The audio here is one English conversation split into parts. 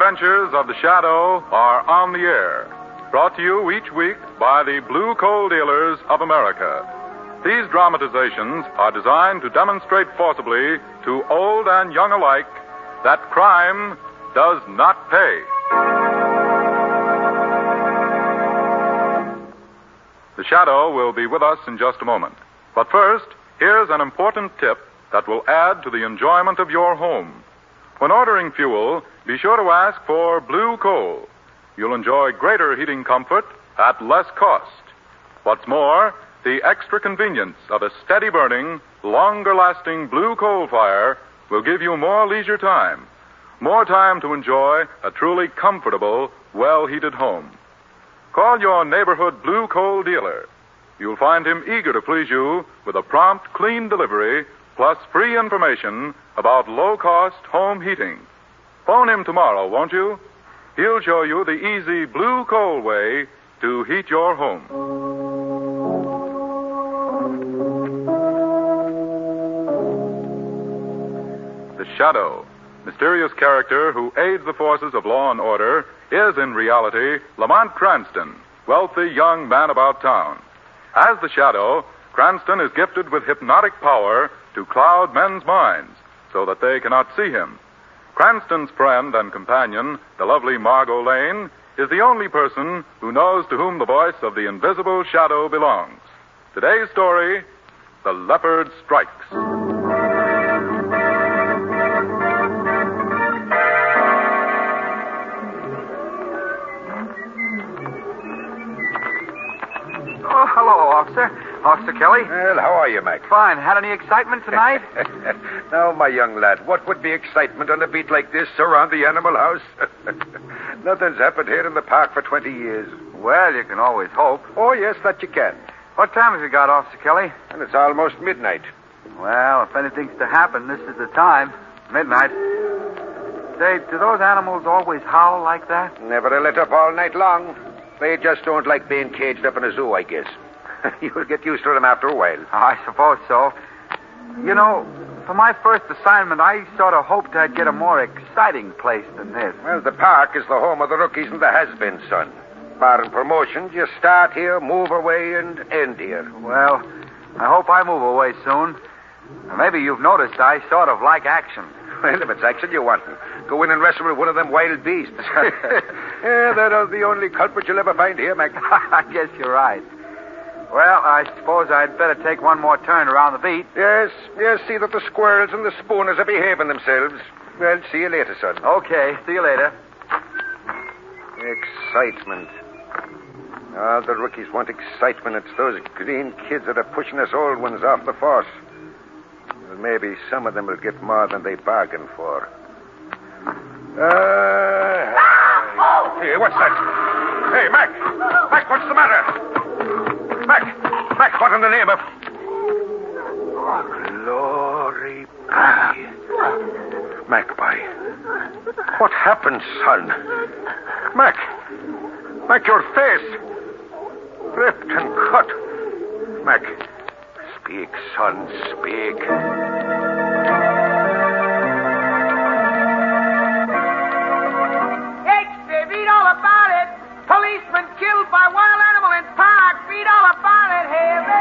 adventures of the Shadow are on the air. Brought to you each week by the Blue Coal Dealers of America. These dramatizations are designed to demonstrate forcibly to old and young alike that crime does not pay. The Shadow will be with us in just a moment. But first, here's an important tip that will add to the enjoyment of your home. When ordering fuel, be sure to ask for Blue Coal. You'll enjoy greater heating comfort at less cost. What's more, the extra convenience of a steady burning, longer lasting Blue Coal fire will give you more leisure time. More time to enjoy a truly comfortable, well-heated home. Call your neighborhood Blue Coal dealer. You'll find him eager to please you with a prompt, clean delivery, plus free information about low-cost home heating. Phone him tomorrow, won't you? He'll show you the easy Blue Coal way to heat your home. The Shadow, mysterious character who aids the forces of law and order, is in reality Lamont Cranston, wealthy young man about town. As the Shadow, Cranston is gifted with hypnotic power to cloud men's minds so that they cannot see him. Cranston's friend and companion, the lovely Margot Lane, is the only person who knows to whom the voice of the invisible Shadow belongs. Today's story, The Leopard Strikes. Oh, hello, officer. Officer Kelly. Well, how are you, Mac? Fine. Had any excitement tonight? Now, my young lad, what would be excitement on a beat like this around the animal house? Nothing's happened here in the park for 20 years. Well, you can always hope. Oh, yes, that you can. What time have you got, Officer Kelly? And it's almost midnight. Well, if anything's to happen, this is the time. Midnight. Say, do those animals always howl like that? Never lit up all night long. They just don't like being caged up in a zoo, I guess. You'll get used to them after a while. Oh, I suppose so. You know, for my first assignment, I sort of hoped I'd get a more exciting place than this. Well, the park is the home of the rookies and the has-beens, son. Barring promotions, you start here, move away, and end here. Well, I hope I move away soon. Maybe you've noticed I sort of like action. Well, if it's action you want, go in and wrestle with one of them wild beasts. Yeah, they're the only culprit you'll ever find here, Mac. I guess you're right. Well, I suppose I'd better take one more turn around the beat. Yes, see that the squirrels and the spooners are behaving themselves. Well, see you later, son. Okay, see you later. Excitement. All the rookies want excitement. It's those green kids that are pushing us old ones off the force. Well, maybe some of them will get more than they bargained for. Hey, what's that? Hey, Mac! Mac, what's the matter? Mac, what in the name of... Glory be. Magpie. What happened, son? Mac, your face. Ripped and cut. Mac, speak, son, speak. Read all about it. Policeman killed by wild animal in park. Read all about it, Harry.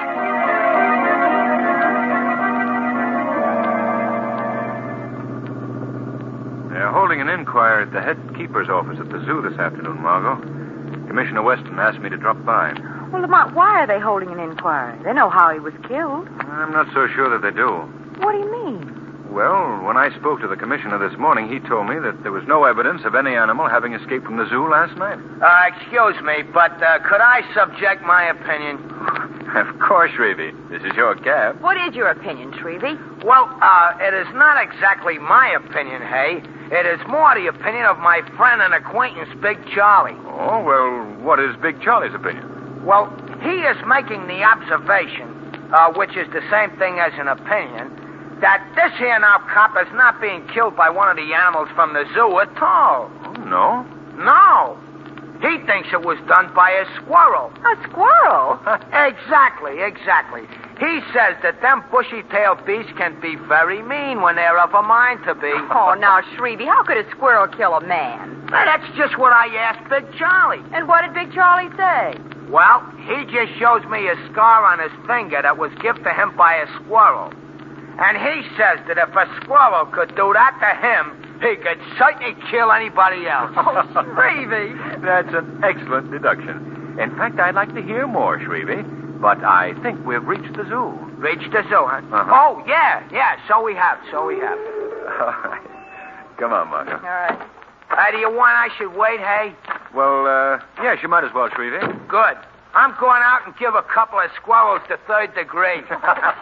They're holding an inquiry at the head keeper's office at the zoo this afternoon, Margot. Commissioner Weston asked me to drop by. Well, Lamont, why are they holding an inquiry? They know how he was killed. I'm not so sure that they do. What do you mean? Well, when I spoke to the commissioner this morning, he told me that there was no evidence of any animal having escaped from the zoo last night. Excuse me, but could I subject my opinion? Of course, Shrevey. This is your cab. What is your opinion, Shrevey? Well, it is not exactly my opinion, Hay. It is more the opinion of my friend and acquaintance, Big Charlie. Oh, well, what is Big Charlie's opinion? Well, he is making the observation, which is the same thing as an opinion, that this here now cop is not being killed by one of the animals from the zoo at all. Oh, no? No. He thinks it was done by a squirrel. A squirrel? Exactly. He says that them bushy-tailed beasts can be very mean when they're of a mind to be. Oh, now, Shrevey, how could a squirrel kill a man? Now, that's just what I asked Big Charlie. And what did Big Charlie say? Well, he just shows me a scar on his finger that was given to him by a squirrel. And he says that if a squirrel could do that to him, he could certainly kill anybody else. Oh, Shrevey. That's an excellent deduction. In fact, I'd like to hear more, Shrevey. But I think we've reached the zoo. Reached the zoo, huh? Uh-huh. Oh, yeah, so we have. All right. Come on, Margot. All right. Hey, do you want I should wait, hey? Well, yes, you might as well, Shrevey. Good. I'm going out and give a couple of squirrels the third degree. What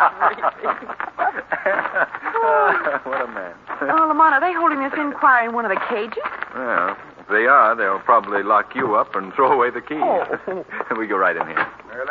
a man. Oh, Lamont, are they holding this inquiry in one of the cages? Well, if they are, they'll probably lock you up and throw away the key. Oh. We go right in here.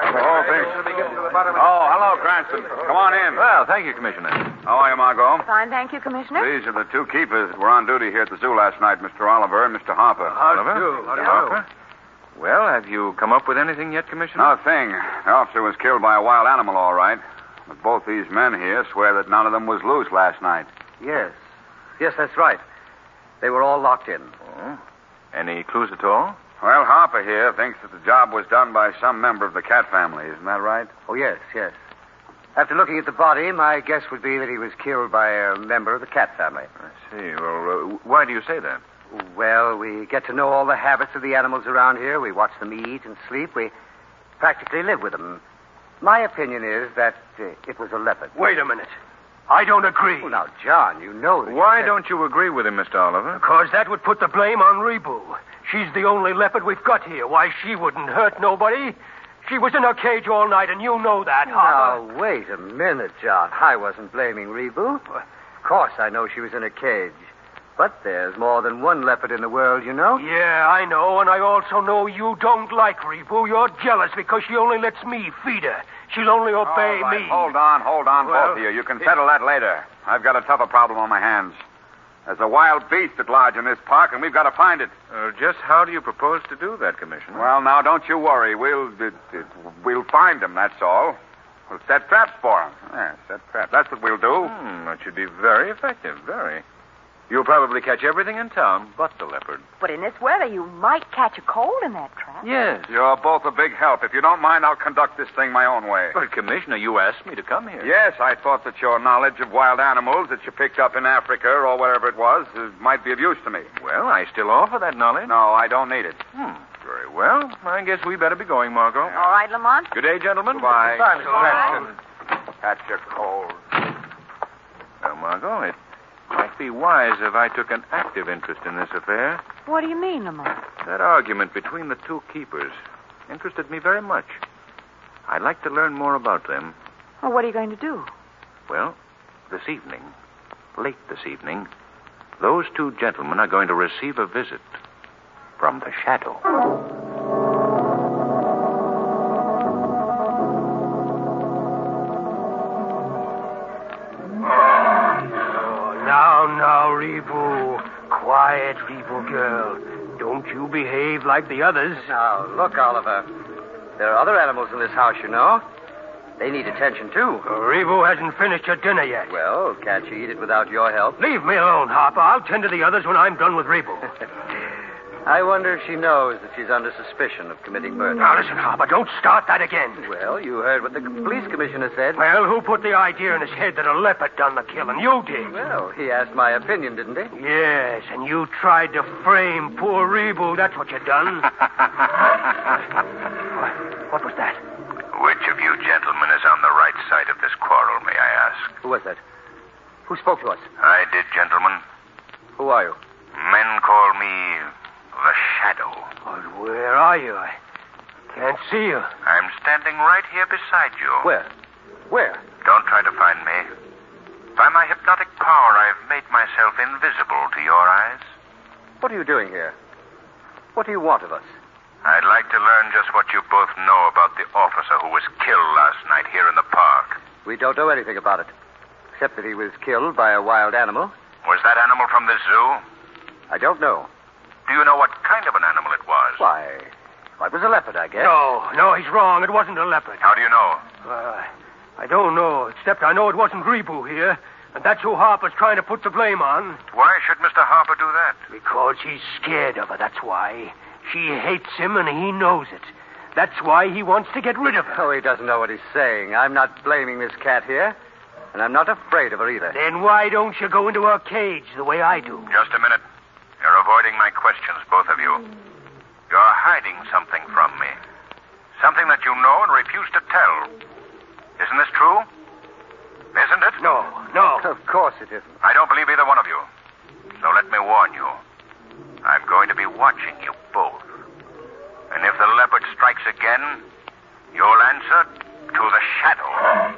Oh, hello, Cranston. Come on in. Well, thank you, Commissioner. How are you, Margot? Fine, thank you, Commissioner. These are the two keepers that were on duty here at the zoo last night, Mr. Oliver and Mr. Harper. Oliver? Harper? Well, have you come up with anything yet, Commissioner? Not a thing. The officer was killed by a wild animal, all right. But both these men here swear that none of them was loose last night. Yes, that's right. They were all locked in. Oh. Any clues at all? Well, Harper here thinks that the job was done by some member of the cat family. Isn't that right? Oh, yes. After looking at the body, my guess would be that he was killed by a member of the cat family. I see. Well, why do you say that? Well, we get to know all the habits of the animals around here. We watch them eat and sleep. We practically live with them. My opinion is that it was a leopard. Wait a minute. I don't agree. Well, now, John, you know that... Why don't you agree with him, Mr. Oliver? Because that would put the blame on Rebu. She's the only leopard we've got here. Why, she wouldn't hurt nobody. She was in her cage all night, and you know that, Harper. Now, wait a minute, John. I wasn't blaming Rebu. Of course, I know she was in a cage. But there's more than one leopard in the world, you know. Yeah, I know, and I also know you don't like Rebu. You're jealous because she only lets me feed her. She'll only obey All right, me. Hold on, Well, both of you. You can settle that later. I've got a tougher problem on my hands. There's a wild beast at large in this park, and we've got to find it. Just how do you propose to do that, Commissioner? Well, now, don't you worry. We'll find him, that's all. We'll set traps for him. Yeah, set traps. That's what we'll do. That should be very effective, very. You'll probably catch everything in town but the leopard. But in this weather, you might catch a cold in that trap. Yes. You're both a big help. If you don't mind, I'll conduct this thing my own way. But, Commissioner, you asked me to come here. Yes, I thought that your knowledge of wild animals that you picked up in Africa or wherever it was might be of use to me. Well, I still offer that knowledge. No, I don't need it. Very well. I guess we better be going, Margot. All right, Lamont. Good day, gentlemen. Goodbye. Goodbye, Mr. Cranston. Catch a cold. Now, Margot, it might be wise if I took an active interest in this affair. What do you mean, Lamont? That argument between the two keepers interested me very much. I'd like to learn more about them. Well, what are you going to do? Well, late this evening, those two gentlemen are going to receive a visit from the Shadow. Now, Rebu. Quiet, Rebu girl. Don't you behave like the others. Now, look, Oliver. There are other animals in this house, you know. They need attention, too. Rebu hasn't finished her dinner yet. Well, can't she eat it without your help? Leave me alone, Harper. I'll tend to the others when I'm done with Rebu. I wonder if she knows that she's under suspicion of committing murder. Now, listen, Harper, don't start that again. Well, you heard what the police commissioner said. Well, who put the idea in his head that a leopard done the killing? You did. Well, he asked my opinion, didn't he? Yes, and you tried to frame poor Rebu. That's what you done. What was that? Which of you gentlemen is on the right side of this quarrel, may I ask? Who was that? Who spoke to us? I did, gentlemen. Who are you? Men call me the Shadow. But where are you? I can't see you. I'm standing right here beside you. Where? Where? Don't try to find me. By my hypnotic power, I've made myself invisible to your eyes. What are you doing here? What do you want of us? I'd like to learn just what you both know about the officer who was killed last night here in the park. We don't know anything about it, except that he was killed by a wild animal. Was that animal from the zoo? I don't know. Do you know what kind of an animal it was? Why, Well, it was a leopard, I guess. No, he's wrong. It wasn't a leopard. How do you know? I don't know, except I know it wasn't Rebu here. And that's who Harper's trying to put the blame on. Why should Mr. Harper do that? Because he's scared of her, that's why. She hates him, and he knows it. That's why he wants to get rid of her. Oh, he doesn't know what he's saying. I'm not blaming this cat here, and I'm not afraid of her either. Then why don't you go into her cage the way I do? Just a minute. You're avoiding my questions, both of you. You're hiding something from me. Something that you know and refuse to tell. Isn't this true? Isn't it? No. Of course it isn't. I don't believe either one of you. So let me warn you. I'm going to be watching you both. And if the leopard strikes again, you'll answer to the shadow.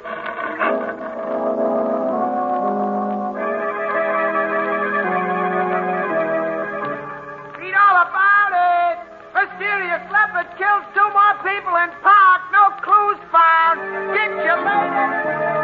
Read all about it. Mysterious leopard kills 2 more people in park. No clues found. Get you later.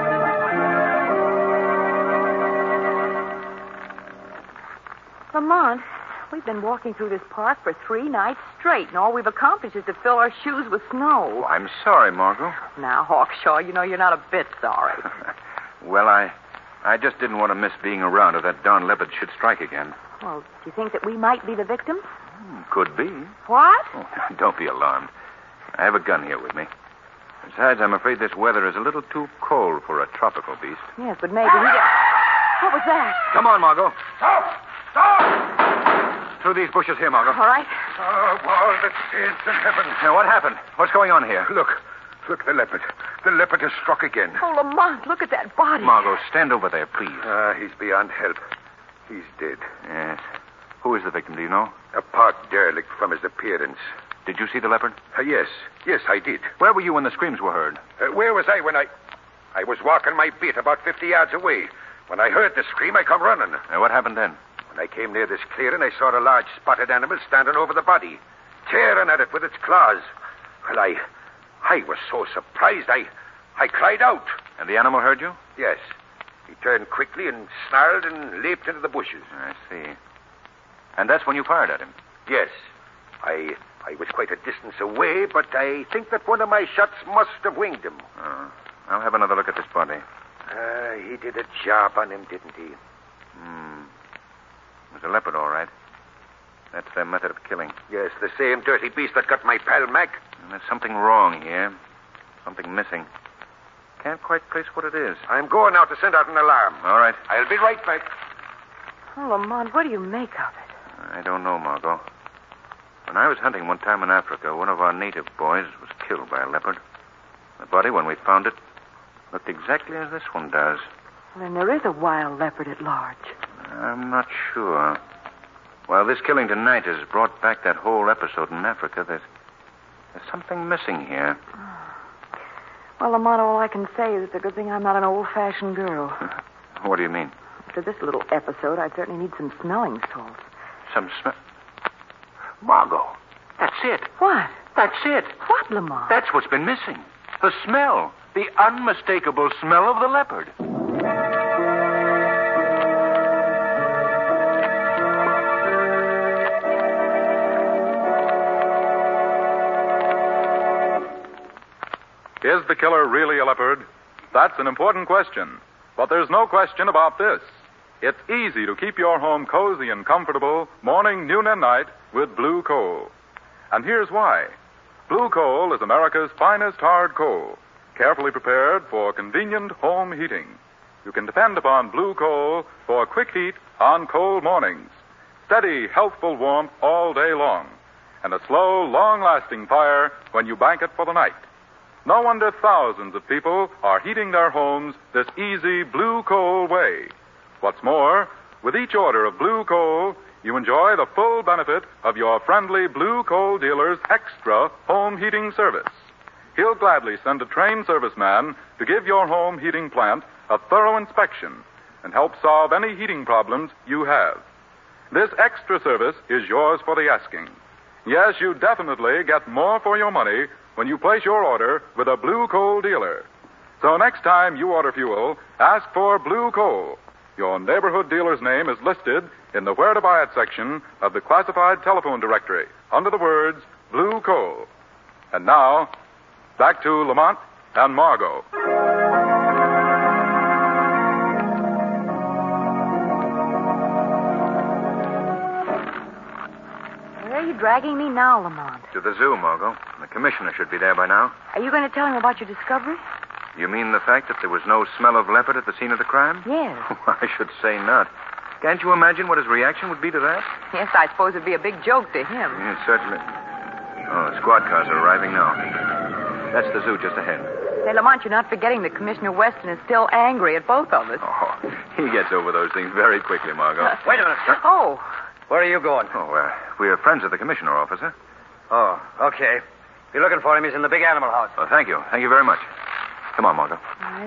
Lamont, we've been walking through this park for 3 nights straight, and all we've accomplished is to fill our shoes with snow. I'm sorry, Margot. Now, Hawkshaw, you know you're not a bit sorry. Well, I just didn't want to miss being around if that darn leopard should strike again. Well, do you think that we might be the victims? Could be. What? Oh, don't be alarmed. I have a gun here with me. Besides, I'm afraid this weather is a little too cold for a tropical beast. Yes, but maybe he get... What was that? Come on, Margot. Stop! Through these bushes here, Margot. All right. Oh, of all the saints in heaven. Now, what happened? What's going on here? Look, the leopard. The leopard has struck again. Oh, Lamont, look at that body. Margot, stand over there, please. He's beyond help. He's dead. Yes. Who is the victim, do you know? A park derelict from his appearance. Did you see the leopard? Yes, I did. Where were you when the screams were heard? Where was I when I was walking my beat about 50 yards away. When I heard the scream, I come running. What happened then? When I came near this clearing, I saw a large spotted animal standing over the body, tearing at it with its claws. Well, I was so surprised, I cried out. And the animal heard you? Yes. He turned quickly and snarled and leaped into the bushes. I see. And that's when you fired at him? Yes. I was quite a distance away, but I think that one of my shots must have winged him. Oh. I'll have another look at this body. He did a job on him, didn't he? It was a leopard, all right. That's their method of killing. Yes, the same dirty beast that got my pal Mac. And there's something wrong here. Something missing. Can't quite place what it is. I'm going now to send out an alarm. All right. I'll be right back. Oh, Lamont, what do you make of it? I don't know, Margot. When I was hunting one time in Africa, one of our native boys was killed by a leopard. The body, when we found it, looked exactly as this one does. Well, then there is a wild leopard at large. I'm not sure. Well, this killing tonight has brought back that whole episode in Africa. There's something missing here. Well, Lamont, all I can say is it's a good thing I'm not an old-fashioned girl. What do you mean? After this little episode, I'd certainly need some smelling salts. Some smell... Margot, that's it. What? That's it. What, Lamont? That's what's been missing. The smell. The unmistakable smell of the leopard. Is the killer really a leopard? That's an important question. But there's no question about this. It's easy to keep your home cozy and comfortable morning, noon, and night with Blue Coal. And here's why. Blue Coal is America's finest hard coal, carefully prepared for convenient home heating. You can depend upon Blue Coal for quick heat on cold mornings, steady, healthful warmth all day long, and a slow, long-lasting fire when you bank it for the night. No wonder thousands of people are heating their homes this easy Blue Coal way. What's more, with each order of Blue Coal, you enjoy the full benefit of your friendly Blue Coal dealer's extra home heating service. He'll gladly send a trained serviceman to give your home heating plant a thorough inspection and help solve any heating problems you have. This extra service is yours for the asking. Yes, you definitely get more for your money when you place your order with a Blue Coal dealer. So next time you order fuel, ask for Blue Coal. Your neighborhood dealer's name is listed in the Where to Buy It section of the classified telephone directory under the words blue coal. And now, back to Lamont and Margot. Where are you dragging me now, Lamont? To the zoo, Margot. The commissioner should be there by now. Are you going to tell him about your discovery? You mean the fact that there was no smell of leopard at the scene of the crime? Yes. I should say not. Can't you imagine what his reaction would be to that? Yes, I suppose it'd be a big joke to him. Yes, certainly. Oh, the squad cars are arriving now. That's the zoo just ahead. Say, Lamont, you're not forgetting that Commissioner Weston is still angry at both of us. Oh, he gets over those things very quickly, Margot. Wait a minute, sir. Oh, Where are you going? Oh, we're friends of the commissioner, officer. Oh, okay. If you're looking for him, he's in the big animal house. Oh, thank you. Thank you very much. Come on, Margot. all right.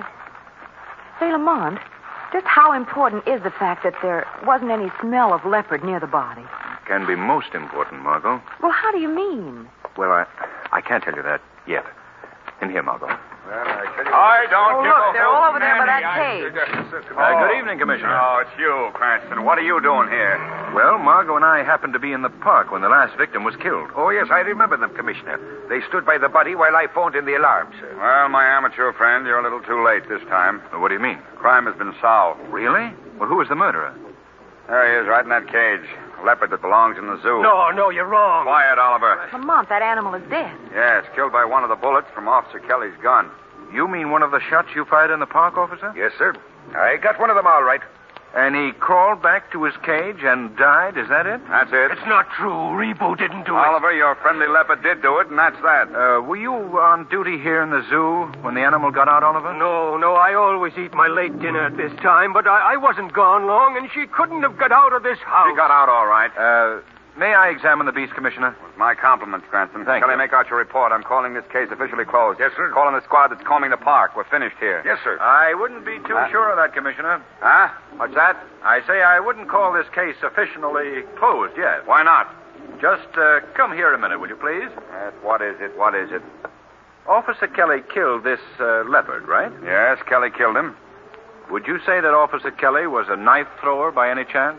Say, Lamont, just how important is the fact that there wasn't any smell of leopard near the body? Can be most important, Margot. Well, how do you mean? Well, I can't tell you that yet. In here, Margot. Well, I tell you... I don't Oh, give look, a they're all over there by that cage. Good evening, Commissioner. Oh, it's you, Cranston. What are you doing here? Well, Margot and I happened to be in the park when the last victim was killed. Oh, yes, I remember them, Commissioner. They stood by the body while I phoned in the alarm, sir. Well, my amateur friend, you're a little too late this time. What do you mean? Crime has been solved. Really? Well, who was the murderer? There he is, right in that cage. A leopard that belongs in the zoo. No, you're wrong. Quiet, Oliver. Lamont, that animal is dead. Yes, killed by one of the bullets from Officer Kelly's gun. You mean one of the shots you fired in the park, officer? Yes, sir. I got one of them all right. And he crawled back to his cage and died, is that it? That's it. It's not true. Rebo didn't do it. Oliver, your friendly leopard did do it, and that's that. Were you on duty here in the zoo when the animal got out, Oliver? No, I always eat my late dinner at this time, but I wasn't gone long, and she couldn't have got out of this house. He got out all right. May I examine the beast, Commissioner? My compliments, Cranston. Thank Kelly, you. make out your report. I'm calling this case officially closed. Yes, sir. Calling the squad that's combing the park. We're finished here. Yes, sir. I wouldn't be too sure of that, Commissioner. Huh? What's that? I say I wouldn't call this case officially closed yet. Why not? Just come here a minute, will you please? What is it? What is it? Officer Kelly killed this leopard, right? Yes, Kelly killed him. Would you say that Officer Kelly was a knife thrower by any chance?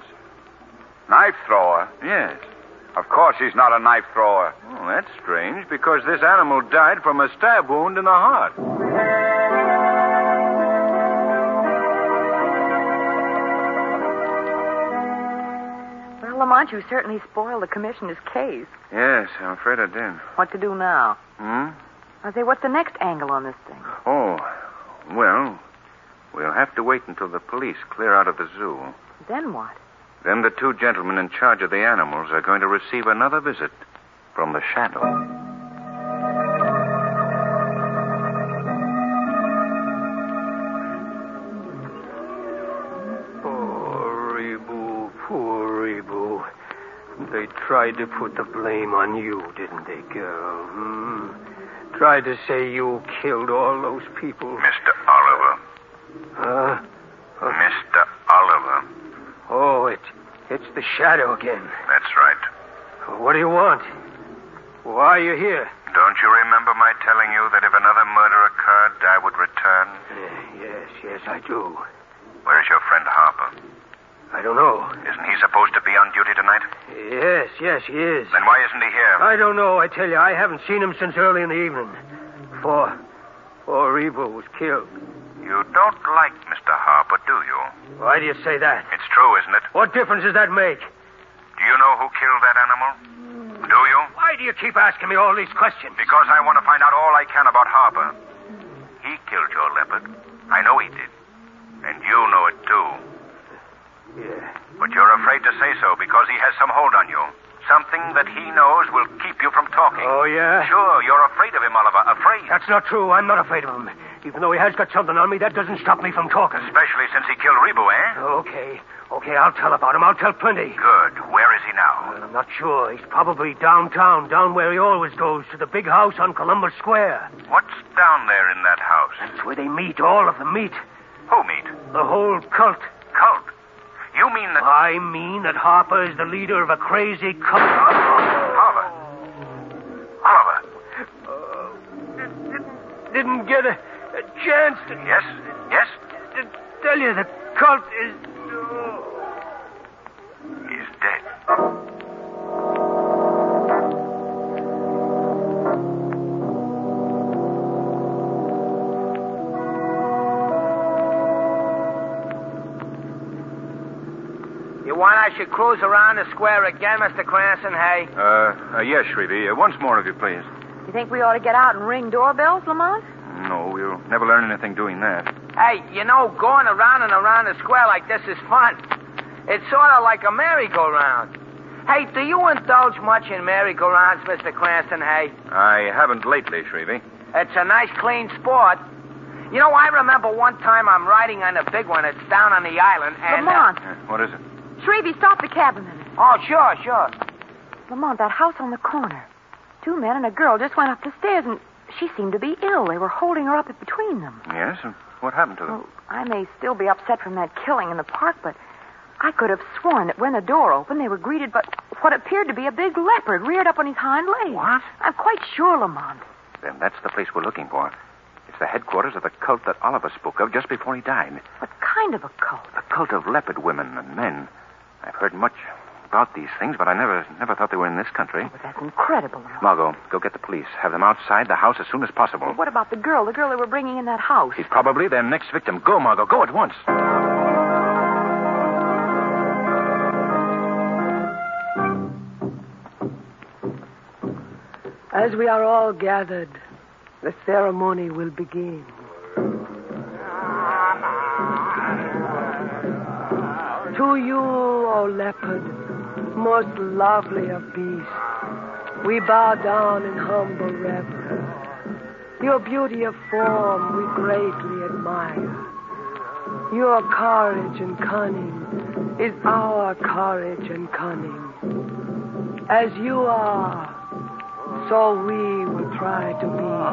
Knife thrower? Yes. Of course he's not a knife thrower. Oh, that's strange, because this animal died from a stab wound in the heart. Well, Lamont, you certainly spoiled the commissioner's case. Yes, I'm afraid I did. What to do now? Hmm? I say, what's the next angle on this thing? Oh, well, we'll have to wait until the police clear out of the zoo. Then what? Then the two gentlemen in charge of the animals are going to receive another visit from the shadow. Poor Rebo. They tried to put the blame on you, didn't they, girl? Tried to say you killed all those people. Mr. Oliver. Mr. Oliver. Oh, it's the shadow again. That's right. What do you want? Why are you here? Don't you remember my telling you that if another murder occurred, I would return? Yes, I do. Where's your friend Harper? I don't know. Isn't he supposed to be on duty tonight? Yes, he is. Then why isn't he here? I don't know, I tell you. I haven't seen him since early in the evening. Before Rebo was killed. You don't like Mr. Harper, do you? Why do you say that? It's true, isn't it? What difference does that make? Do you know who killed that animal? Do you? Why do you keep asking me all these questions? Because I want to find out all I can about Harper. He killed your leopard. I know he did. And you know it, too. Yeah. But you're afraid to say so because he has some hold on you. Something that he knows will keep you from talking. Oh, yeah? Sure, you're afraid of him, Oliver. Afraid. That's not true. I'm not afraid of him. Even though he has got something on me, that doesn't stop me from talking. Especially since he killed Rebo, eh? Okay, I'll tell about him. I'll tell plenty. Good. Where is he now? Well, I'm not sure. He's probably downtown, down where he always goes, to the big house on Columbus Square. What's down there in that house? That's where they meet. All of them meet. Who meet? The whole cult. Cult? You mean that... I mean that Harper is the leader of a crazy cult. Oliver. Didn't get a chance to... Yes? To tell you the cult is... He's dead. You want I should cruise around the square again, Mr. Cranston, hey? Yes, Shrevey. Once more, if you please. You think we ought to get out and ring doorbells, Lamont? No, we'll never learn anything doing that. Hey, you know, going around and around the square like this is fun. It's sort of like a merry-go-round. Hey, do you indulge much in merry-go-rounds, Mr. Cranston, hey? I haven't lately, Shrevey. It's a nice, clean sport. You know, I remember one time I'm riding on a big one. It's down on the island, and... Lamont. What is it? Shrevey, stop the cab a minute. Oh, sure. Lamont, that house on the corner. 2 men and a girl just went up the stairs, and she seemed to be ill. They were holding her up between them. Yes? And what happened to them? Well, I may still be upset from that killing in the park, but I could have sworn that when the door opened, they were greeted by what appeared to be a big leopard reared up on his hind legs. What? I'm quite sure, Lamont. Then that's the place we're looking for. It's the headquarters of the cult that Oliver spoke of just before he died. What kind of a cult? The cult of leopard women and men. I've heard much about these things, but I never thought they were in this country. Oh, but that's incredible, Lamont. Margot, go get the police. Have them outside the house as soon as possible. Well, what about the girl they were bringing in that house? She's probably their next victim. Go, Margot. Go at once. As we are all gathered, the ceremony will begin. To you, O leopard, most lovely of beasts, we bow down in humble reverence. Your beauty of form we greatly admire. Your courage and cunning is our courage and cunning. As you are, so we will try to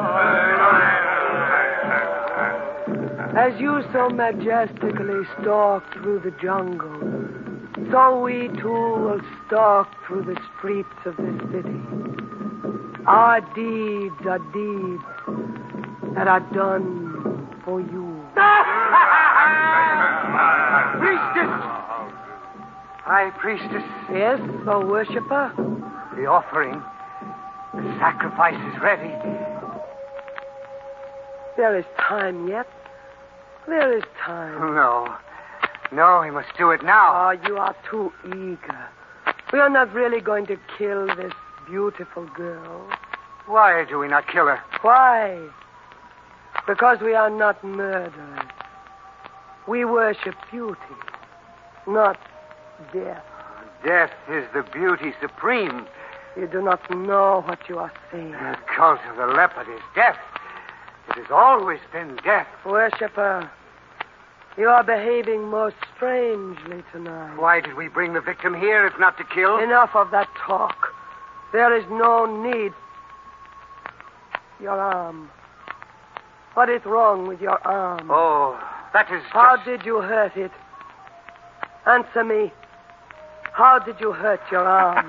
be. As you so majestically stalk through the jungle, so we too will stalk through the streets of the city. Our deeds are deeds that are done for you. Priestess! High priestess. Yes, O worshiper? The offering. The sacrifice is ready. There is time yet. There is time. No, we must do it now. Oh, you are too eager. We are not really going to kill this beautiful girl. Why do we not kill her? Why? Because we are not murderers. We worship beauty, not death. Death is the beauty supreme. You do not know what you are saying. The cult of the leopard is death. It has always been death. Worshipper, you are behaving most strangely tonight. Why did we bring the victim here if not to kill? Enough of that talk. There is no need. Your arm. What is wrong with your arm? Oh, that is How did you hurt it? Answer me. How did you hurt your arm?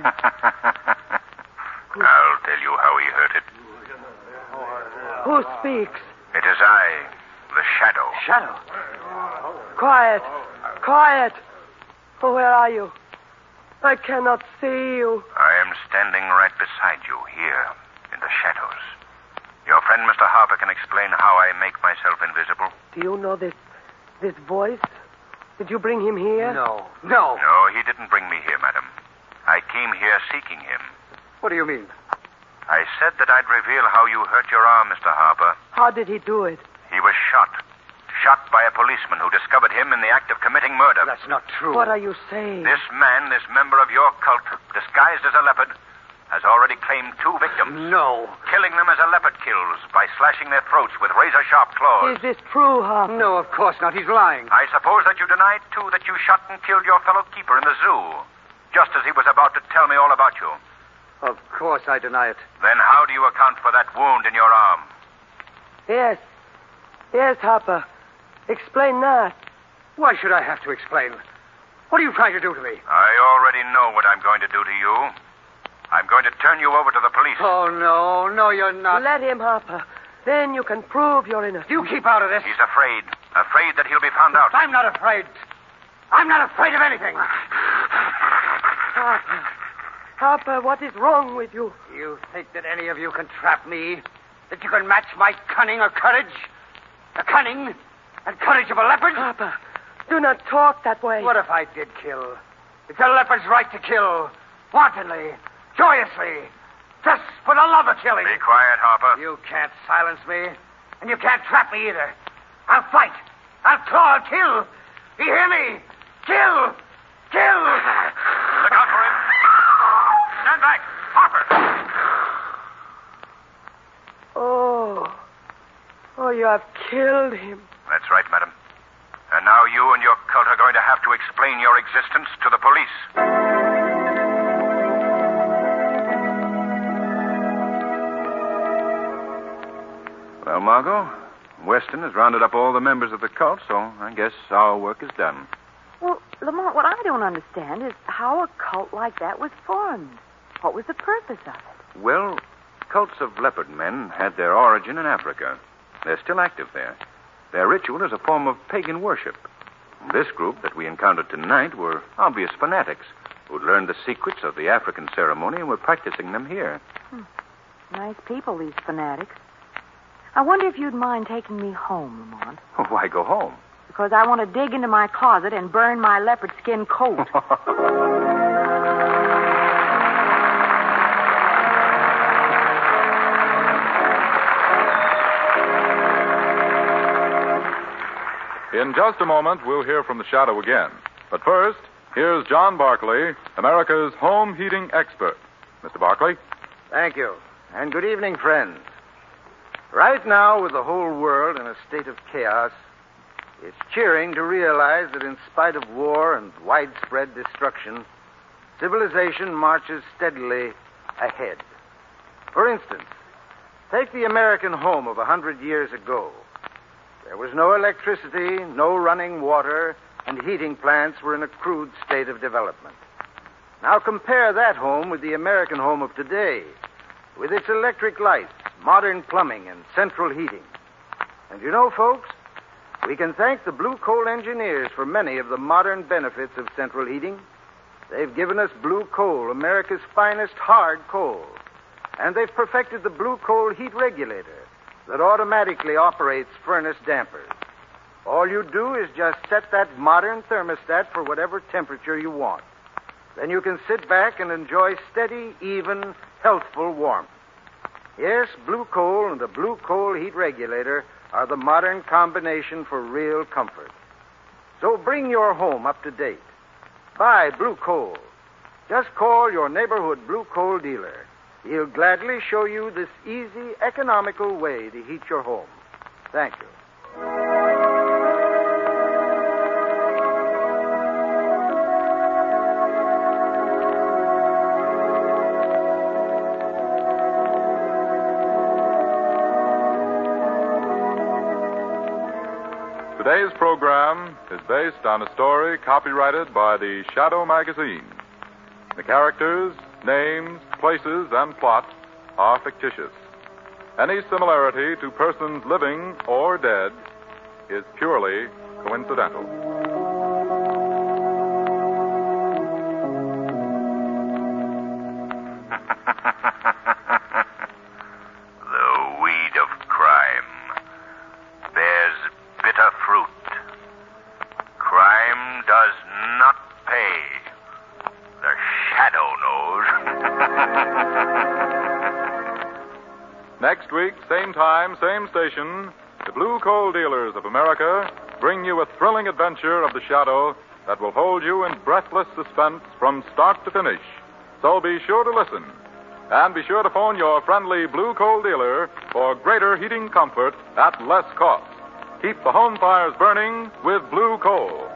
I'll tell you how he hurt it. Who speaks? It is I, the Shadow. Shadow? Quiet. Quiet. Oh, where are you? I cannot see you. I am standing right beside you here in the shadows. Your friend, Mr. Harper, can explain how I make myself invisible. Do you know this voice? Did you bring him here? No. No, he didn't bring me here, madam. I came here seeking him. What do you mean? I said that I'd reveal how you hurt your arm, Mr. Harper. How did he do it? He was shot. Shot by a policeman who discovered him in the act of committing murder. That's not true. What are you saying? This man, this member of your cult, disguised as a leopard, has already claimed 2 victims. No. Killing them as a leopard kills by slashing their throats with razor-sharp claws. Is this true, Harper? No, of course not. He's lying. I suppose that you denied, too, that you shot and killed your fellow keeper in the zoo, just as he was about to tell me all about you. Of course I deny it. Then how do you account for that wound in your arm? Yes. Yes, Harper. Explain that. Why should I have to explain? What are you trying to do to me? I already know what I'm going to do to you. I'm going to turn you over to the police. Oh, no. No, you're not. Let him, Harper. Then you can prove you're innocent. You keep out of this. He's afraid. Afraid that he'll be found out. I'm not afraid. I'm not afraid of anything. Harper. Harper, what is wrong with you? You think that any of you can trap me? That you can match my cunning or courage? The cunning and courage of a leopard? Harper, do not talk that way. What if I did kill? It's a leopard's right to kill. Wantonly. Joyously. Just for the love of killing. Be quiet, Harper. You can't silence me. And you can't trap me either. I'll fight. I'll claw. I'll kill. You hear me? Kill. Kill. Look out for him. Stand back. Harper. Oh, you have killed him. That's right, madam. And now you and your cult are going to have to explain your existence to the police. Well, Margot, Weston has rounded up all the members of the cult, so I guess our work is done. Well, Lamont, what I don't understand is how a cult like that was formed. What was the purpose of it? Well, cults of leopard men had their origin in Africa. They're still active there. Their ritual is a form of pagan worship. This group that we encountered tonight were obvious fanatics who'd learned the secrets of the African ceremony and were practicing them here. Nice people, these fanatics. I wonder if you'd mind taking me home, Lamont. Why go home? Because I want to dig into my closet and burn my leopard skin coat. In just a moment, we'll hear from the Shadow again. But first, here's John Barclay, America's home heating expert. Mr. Barclay? Thank you. And good evening, friends. Right now, with the whole world in a state of chaos, it's cheering to realize that in spite of war and widespread destruction, civilization marches steadily ahead. For instance, take the American home of 100 years ago. There was no electricity, no running water, and heating plants were in a crude state of development. Now compare that home with the American home of today, with its electric lights, modern plumbing, and central heating. And you know, folks, we can thank the blue coal engineers for many of the modern benefits of central heating. They've given us blue coal, America's finest hard coal. And they've perfected the blue coal heat regulator that automatically operates furnace dampers. All you do is just set that modern thermostat for whatever temperature you want. Then you can sit back and enjoy steady, even, healthful warmth. Yes, blue coal and the blue coal heat regulator are the modern combination for real comfort. So bring your home up to date. Buy blue coal. Just call your neighborhood blue coal dealer. He'll gladly show you this easy, economical way to heat your home. Thank you. Today's program is based on a story copyrighted by the Shadow magazine. The characters, names, places, and plot are fictitious. Any similarity to persons living or dead is purely coincidental. The weed of crime bears bitter fruit. Crime does not pay. The Shadow knows. Next week, same time, same station, the Blue Coal Dealers of America bring you a thrilling adventure of the Shadow that will hold you in breathless suspense from start to finish. So be sure to listen. And be sure to phone your friendly Blue Coal dealer for greater heating comfort at less cost. Keep the home fires burning with Blue Coal.